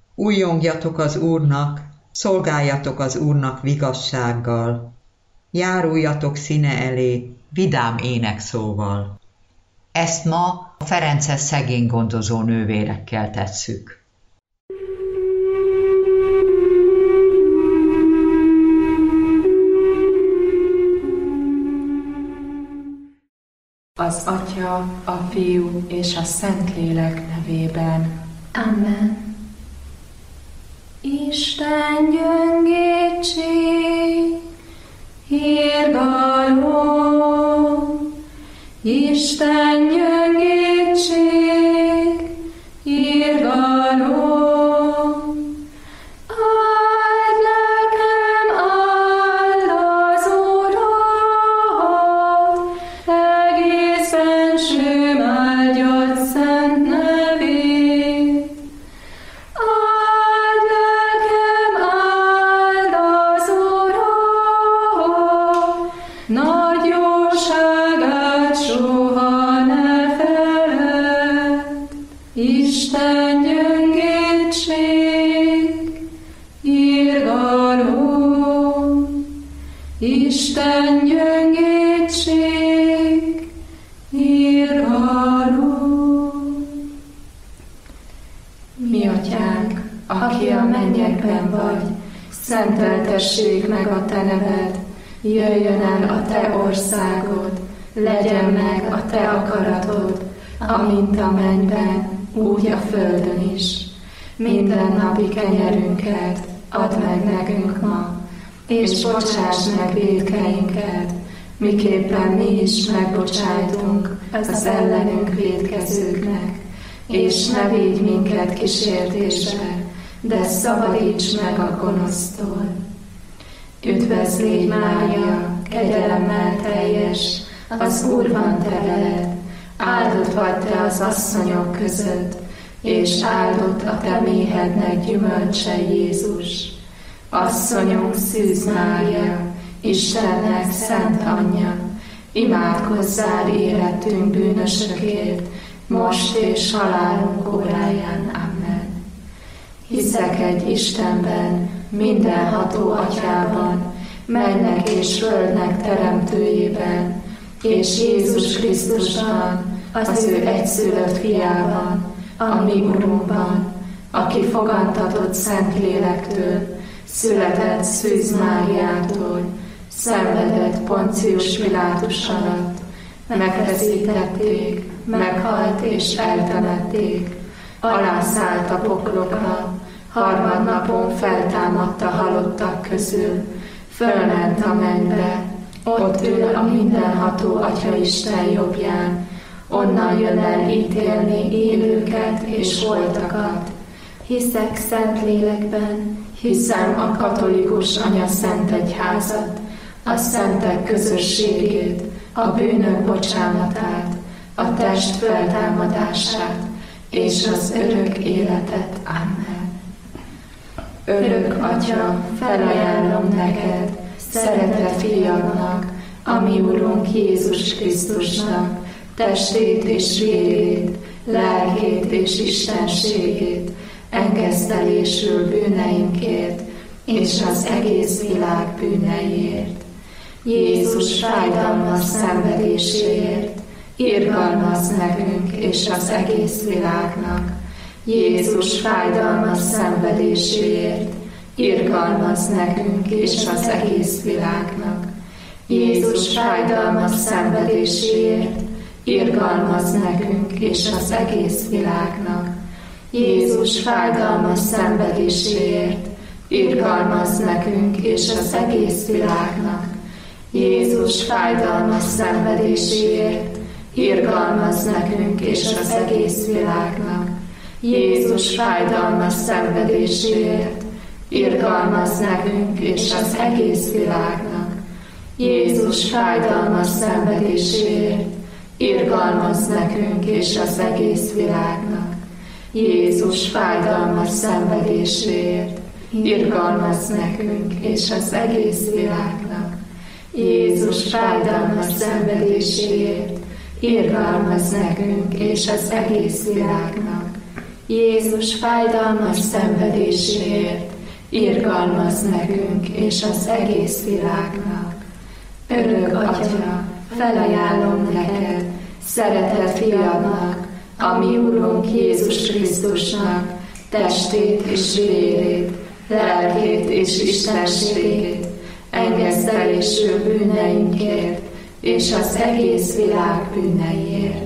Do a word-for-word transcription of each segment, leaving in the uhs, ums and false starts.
Újjongjatok az Úrnak, szolgáljatok az Úrnak vigassággal, járuljatok színe elé vidám énekszóval. Ezt ma a Ferences szegény gondozó nővérekkel tesszük. Az Atya, a Fiú és a Szentlélek nevében. Amen. Isten gyöngétség, irgalom, Isten gyöngétség, irgalom. Áld lelkem, áld az Urat, egész bensőm áldjad szent nevét. Áld lelkem, áld az Urat, nagy jóságát soha ne feledd. Isten gyöngétség, irgalom, Isten gyöngétség, irgalom. Mi Atyánk, aki a mennyekben vagy, szenteltessék meg a Te neved, jöjjön el a Te országod, legyen meg a Te akaratod, amint a mennyben, úgy a földön is. Minden napi kenyerünket add meg nekünk ma, és bocsáss meg vétkeinket, miképpen mi is megbocsájtunk az ellenünk vétkezőknek. És ne védj minket kísértésbe, de szabadíts meg a gonosztól. Üdvözlégy Mária, kegyelemmel teljes, az Úr van te veled, áldott vagy te az asszonyok között, és áldott a te méhednek gyümölcse Jézus. Asszonyunk Szűz Mária, Istennek szent anyja, imádkozzál érettünk bűnösökért, most és halálunk óráján. Amen. Hiszek egy Istenben, mindenható Atyában, mennek és földnek teremtőjében, és Jézus Krisztusban, az ő egyszülött fiában, a mi Urunkban, aki fogantatott Szentlélektől, született Szűz Máriától, szenvedett Poncius Pilátus alatt, megfeszítették, meghalt és eltemették, alászállt a poklokra, harmadnapon feltámadt a halottak közül, fölment a mennybe, ott ül a mindenható Atya Isten jobbján, onnan jön el ítélni élőket és holtakat. Hiszek szent lélekben, Hiszem a katolikus Anya Szent Egyházat, a szentek közösségét, a bűnök bocsánatát, a test feltámadását és az örök életet. Amen. Örök Atya, felajánlom neked, szeretett fiadnak, a mi Urunk Jézus Krisztusnak, testét és vérét, lelkét és istenségét, engesztelésül bűneinkért, és az egész világ bűneiért. Jézus fájdalmas szenvedéséért, irgalmaz nekünk és az egész világnak. Jézus fájdalmas szenvedéséért, irgalmaz nekünk és az egész világnak. Jézus fájdalmas szenvedéséért, irgalmaz nekünk és az egész világnak. Jézus fájdalmas szenvedéséért, irgalmaz nekünk és az egész világnak. Jézus fájdalmas szenvedéséért, irgalmaz nekünk és az egész világnak. Jézus fájdalmas szenvedéséért, irgalmaz nekünk és az egész világnak. Jézus fájdalmas szenvedéséért, irgalmaz nekünk és az egész világnak. Jézus fájdalmas szenvedéséért, irgalmaz nekünk és az egész világnak. Jézus fájdalmas szenvedéséért, irgalmaz nekünk és az egész világnak. Jézus fájdalmas szenvedéséért irgalmaz nekünk és az egész világnak. Örök Atya, felajánlom neked, szeretett fiadnak, a mi Urunk Jézus Krisztusnak, testét és vérét, lelkét és istenségét, engesztelésül bűneinkért és az egész világ bűneiért.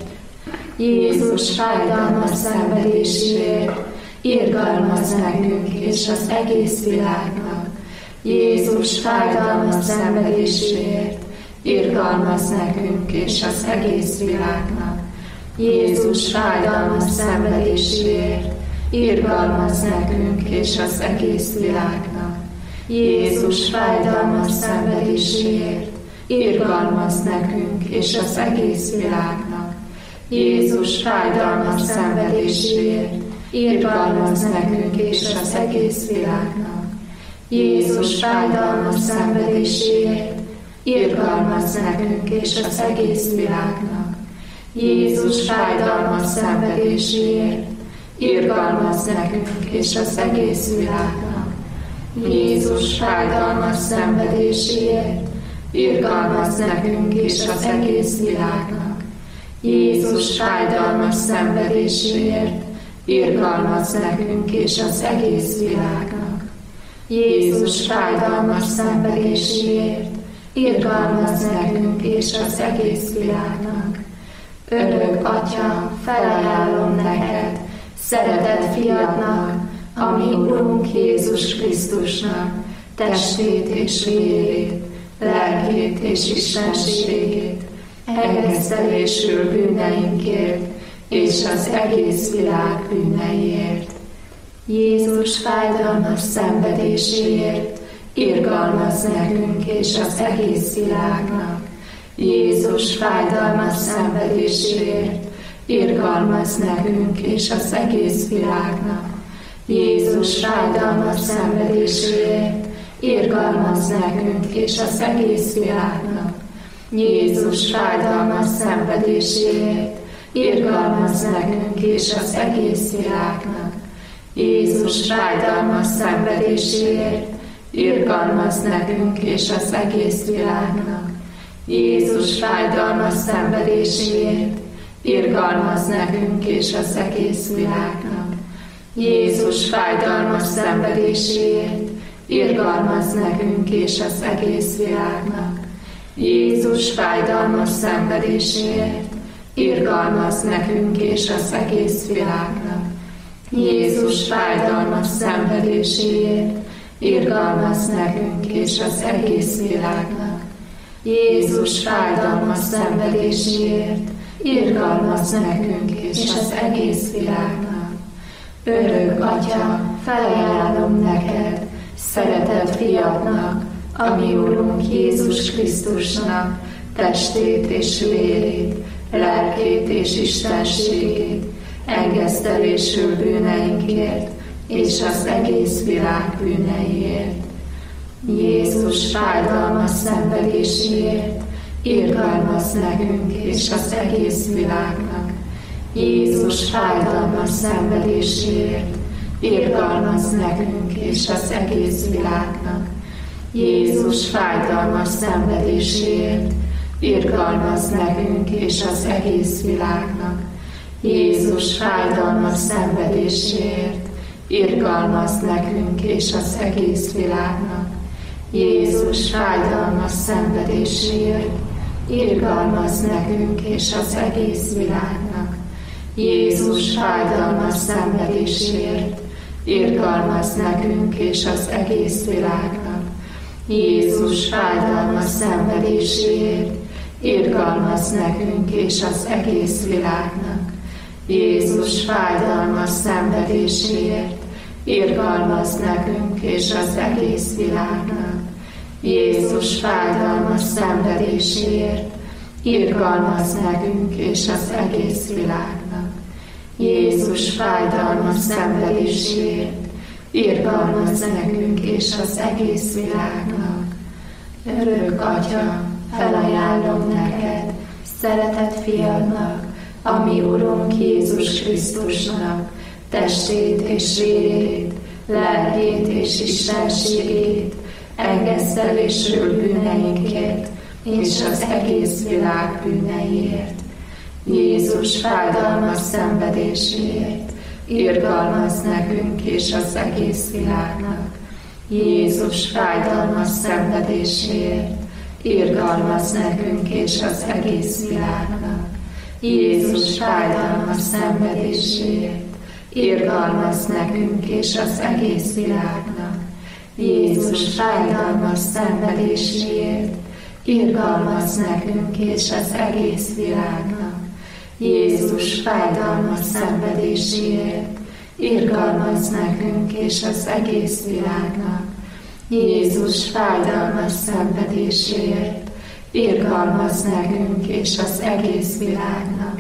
Jézus fájdalmas szenvedéséért irgalmaz nekünk és az egész világnak. Jézus fájdalmas szenvedéséért irgalmaz nekünk és az egész világnak. Jézus fájdalmas szenvedéséért irgalmaz nekünk és az egész világnak. Jézus fájdalmas szenvedéséért irgalmaz nekünk és az egész világnak. Jézus fájdalmas szenvedéséért irgalmaz nekünk és az egész világnak. Jézus fájdalmas szenvedéséért irgalmaz nekünk és az egész világnak. Jézus fájdalmas szenvedéséért irgalmaz nekünk és az egész világnak. Jézus fájdalmas szenvedéséért irgalmaz nekünk és az egész világnak. Jézus fájdalmas szenvedéséért irgalmaz nekünk és az egész világnak. Jézus fájdalmas szenvedéséért irgalmaz nekünk és az egész világnak. Örök Atya, felajánlom neked, szeretett fiadnak, a mi Urunk Jézus Krisztusnak, testét és vérét, lelkét és istenségét, engesztelésül bűneinkért és az egész világ bűneiért. Jézus fájdalmas szenvedéséért irgalmaz nekünk és az egész világnak. Jézus fájdalmas szenvedéséért irgalmaz nekünk és az egész világnak. Jézus fájdalmas szenvedéséért irgalmaz nekünk és az egész világnak. Jézus fájdalmas szenvedéséért irgalmaz nekünk és az egész világnak. Jézus fájdalmas szenvedéséért irgalmaz nekünk és az egész világnak. Jézus fájdalmas szenvedéséért irgalmaz nekünk és az egész világnak. Jézus fájdalmas szenvedéséért irgalmaz nekünk és az egész világnak. Jézus fájdalmas szenvedéséért irgalmaz nekünk és az egész világnak. Jézus fájdalmas szenvedéséért irgalmaz nekünk és az egész világnak. Jézus fájdalmas szenvedéséért irgalmaz nekünk és az egész világnak. Örök Atya, felajánlom neked, szeretett fiadnak, a mi Urunk Jézus Krisztusnak, testét és vérét, lelkét és istenségét, engesztelésül bűneinkért és az egész világ bűneiért. Jézus fájdalmas szenvedéséért irgalmaz nekünk és az egész világnak. Jézus fájdalmas szenvedéséért irgalmaz nekünk és az egész világnak. Jézus fájdalmas szenvedéséért irgalmaz nekünk és az egész világnak. Jézus fájdalmas szenvedéséért irgalmaz nekünk és az egész világnak. Jézus fájdalmas szenvedéséért irgalmaz nekünk és az egész világnak. Jézus fájdalmas szenvedéséért irgalmaz nekünk és az egész világnak. Jézus fájdalmas szenvedéséért irgalmaz nekünk és az egész világnak. Jézus fájdalmas szenvedéséért irgalmaz nekünk és az egész világnak. Jézus fájdalmas szenvedéséért irgalmaz nekünk és az egész világnak. Jézus fájdalmas szenvedéséért irgalmaz nekünk és az egész világnak. Örök Atya, felajánlom neked, szeretett fiadnak, a mi Urunk Jézus Krisztusnak, testét és vérét, lelkét és istenségét, engesztelésről bűneinkért, és az egész világ bűneiért. Jézus fájdalmas szenvedéséért, irgalmaz nekünk és az egész világnak. Jézus fájdalmas szenvedéséért, irgalmaz nekünk és az egész világnak. Jézus fájdalmas szenvedéséért, irgalmaz nekünk és az egész világnak. Jézus fájdalmas szenvedéséért, irgalmaz nekünk és az egész világnak. Jézus fájdalmas szenvedéséért, irgalmaz nekünk és az egész világnak. Jézus fájdalmas szenvedéséért, irgalmaz nekünk és az egész világnak.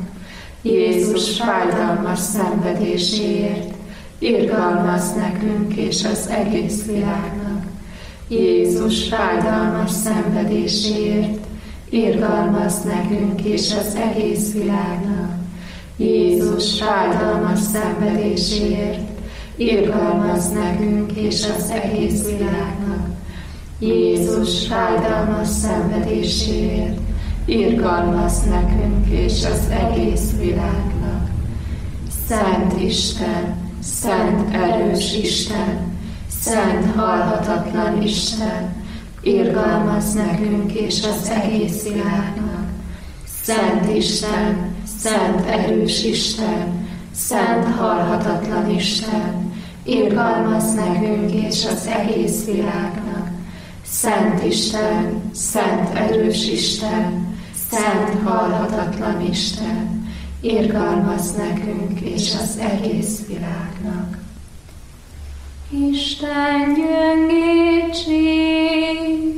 Jézus fájdalmas szenvedéséért, irgalmaz nekünk és az egész világnak. Jézus fájdalmas szenvedéséért, irgalmaz nekünk és az egész világnak. Jézus fájdalmas szenvedéséért, irgalmaz nekünk és az egész világnak. Jézus fájdalmas szenvedéséért, irgalmaz nekünk és az egész világnak. Szent Isten, szent erős Isten, szent halhatatlan Isten, irgalmaz nekünk és az egész világnak. Szent Isten, szent erős Isten, szent halhatatlan Isten, irgalmaz nekünk és az egész világnak. Szent Isten, szent erős Isten, szent halhatatlan Isten, irgalmaz nekünk és az egész világnak. Isten gyöngétség,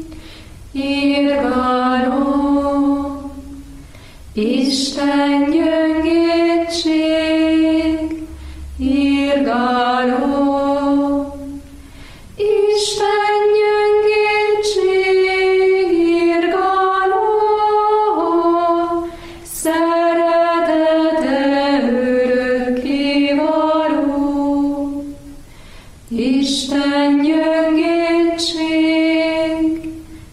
irgalom, Isten gyöngétség, irgalom, Isten gyöngétség, irgalom, szeretete örökkévaló. Isten gyöngétség,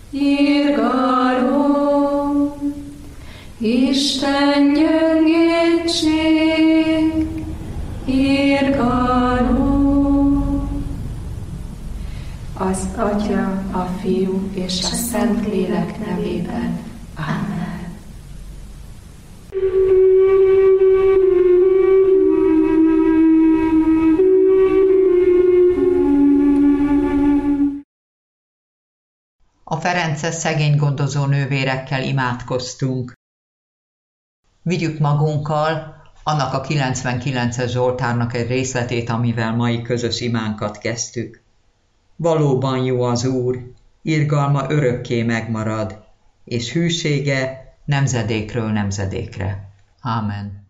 irgalom, Isten gyöngétség, irgalom. Az Atya, a Fiú és a Szentlélek nevében. Amen. A ferences szegény gondozó nővérekkel imádkoztunk. Vigyük magunkkal annak a kilencvenkilences Zsoltárnak egy részletét, amivel mai közös imánkat kezdtük. Valóban jó az Úr, irgalma örökké megmarad, és hűsége nemzedékről nemzedékre. Ámen.